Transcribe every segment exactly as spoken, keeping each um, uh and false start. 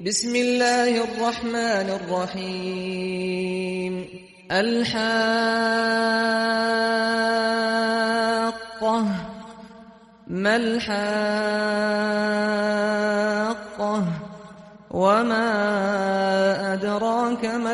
بسم الله الرحمن الرحيم الحاقة ما الحاقة وما أدراك ما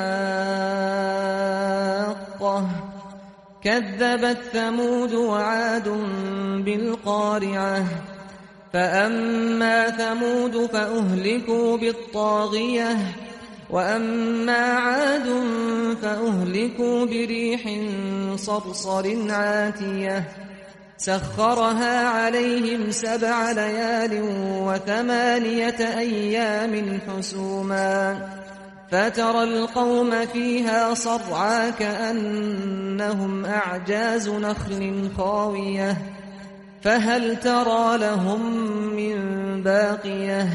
الحاقة كذبت ثمود وعاد بالقارعة فأما ثمود فأهلكوا بالطاغية وأما عاد فأهلكوا بريح صرصر عاتية سخرها عليهم سبع ليال وثمانية أيام حسوما فترى القوم فيها صرعى كأنهم أعجاز نخل خاوية فهل ترى لهم من باقية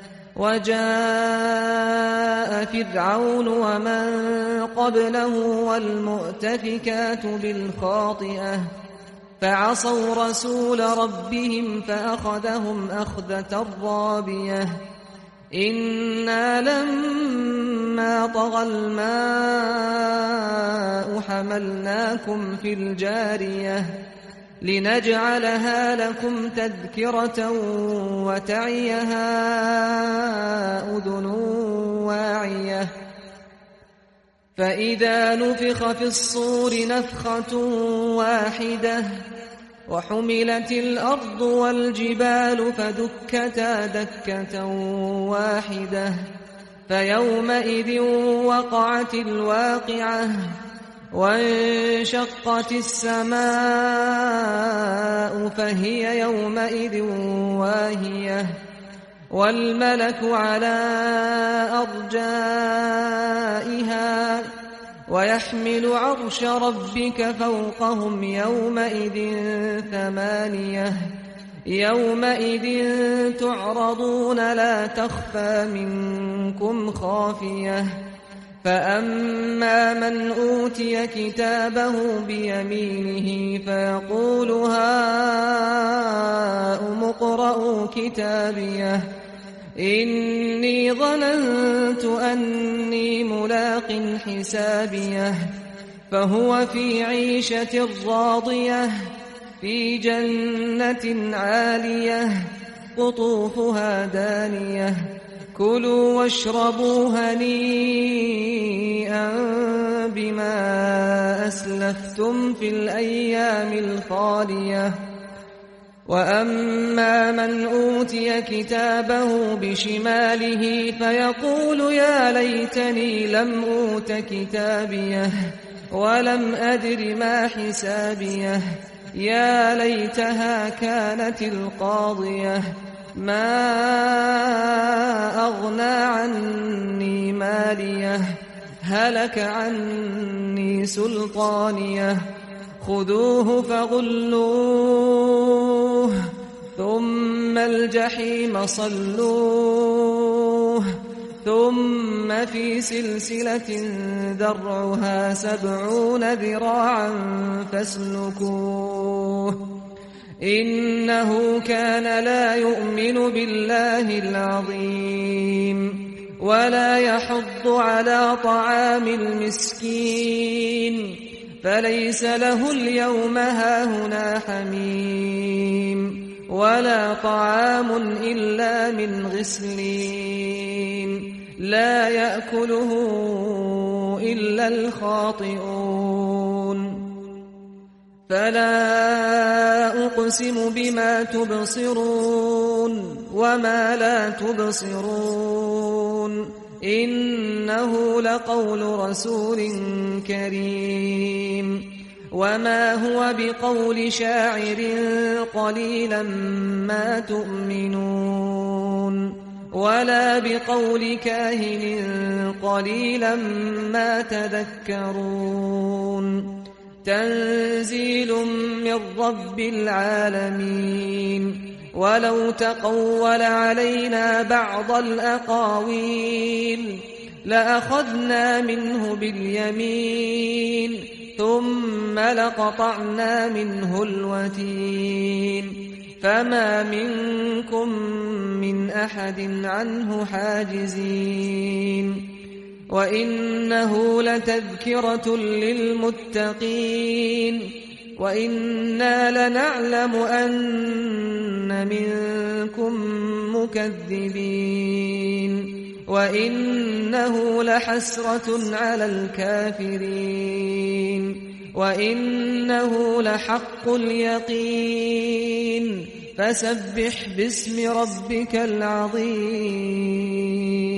وجاء فرعون ومن قبله والمؤتفكات بالخاطئة فعصوا رسول ربهم فأخذهم أخذة رابية إنا لما طغى الماء حملناكم في الجارية لنجعلها لكم تذكرة وتعيها أذن واعية فإذا نفخ في الصور نفخة واحدة وحملت الأرض والجبال فدكتا دكة واحدة فيومئذ وقعت الواقعة وانشقت السماء فهي يومئذ واهية والملك على أرجائها ويحمل عرش ربك فوقهم يومئذ ثمانية يومئذ تعرضون لا تخفى منكم خافية فأما من أوتي كتابه بيمينه فيقول هاؤم اقرءوا كتابيه إني ظننت أني ملاق حسابيه فهو في عيشة راضية في جنة عالية قطوفها دانية كلوا واشربوا هنيئا بما أسلفتم في الأيام الخالية وأما من أوتي كتابه بشماله فيقول يا ليتني لم أوت كتابيه ولم أدر ما حسابيه يا ليتها كانت القاضية ما أغنى عني ماليه هلك عني سلطانيه خذوه فغلوه ثم الجحيم صلوه ثم في سلسلة ذرعها سبعون ذراعا فاسلكوه إنه كان لا يؤمن بالله العظيم ولا يحض على طعام المسكين فليس له اليوم هاهنا حميم ولا طعام إلا من غسلين لا يأكله إلا الخاطئون فلا أقسم بما تبصرون وما لا تبصرون إنه لقول رسول كريم وما هو بقول شاعر قليلا ما تؤمنون ولا بقول كاهن قليلا ما تذكرون تنزيل من رب العالمين ولو تقول علينا بعض الأقاويل لأخذنا منه باليمين ثم لقطعنا منه الوتين فما منكم من أحد عنه حاجزين وإنه لتذكرة للمتقين وإنا لنعلم أن منكم مكذبين وإنه لحسرة على الكافرين وإنه لحق اليقين فسبح باسم ربك العظيم